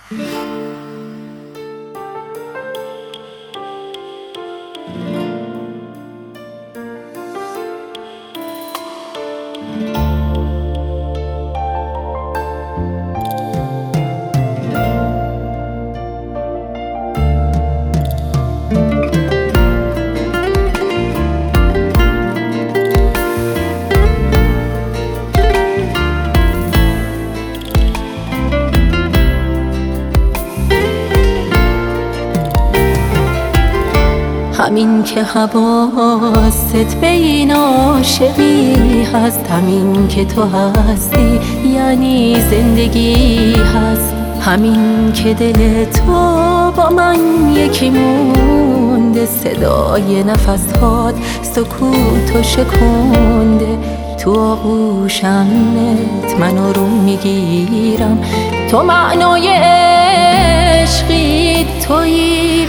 همین که حواست به این عاشقی هست، همین که تو هستی یعنی زندگی هست، همین که دل تو با من یکی مونده، صدای نفسهات سکوتو شکونده، تو آغوشمت من آروم میگیرم، تو معنای عشقی، تویی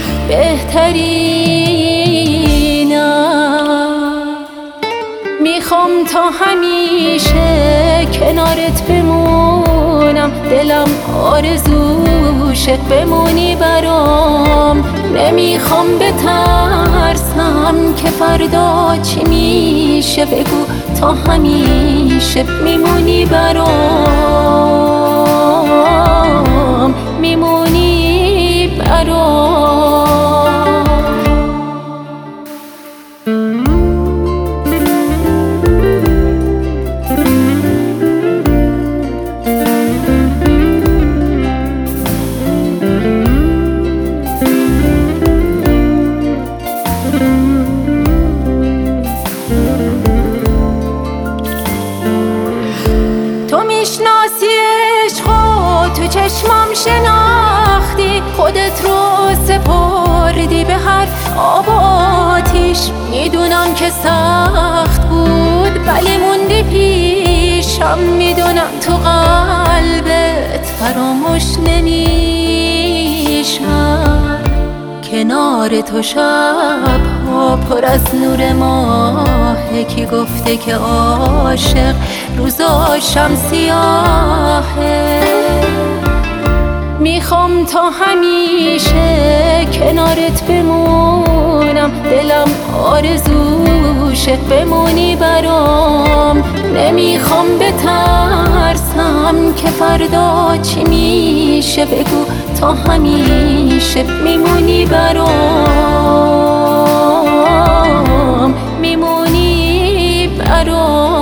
بهترینم. میخوام تا همیشه کنارت بمونم، دلم آرزوشه بمونی برام، نمیخوام بترسم که فردا چی میشه، بگو تا همیشه میمونی برام، میمونی برام. میشناسی عشقو تو چشمام شناختی، خودت رو سپردی به هر آب و آتیش، میدونم که سخت بود ولی موندی پیشم، میدونم تو قلبت فراموش نمیشم، کنار تو شب‌ها پر از نور ماهه، کی گفته که عاشق روزاشم سیاهه، میخوام تا همیشه کنارت بمونم، دلم آرزوشه بمونی برام، نمیخوام بترسم که فردا چی میشه، بگو تا همیشه میمونی برام، میمونی برام.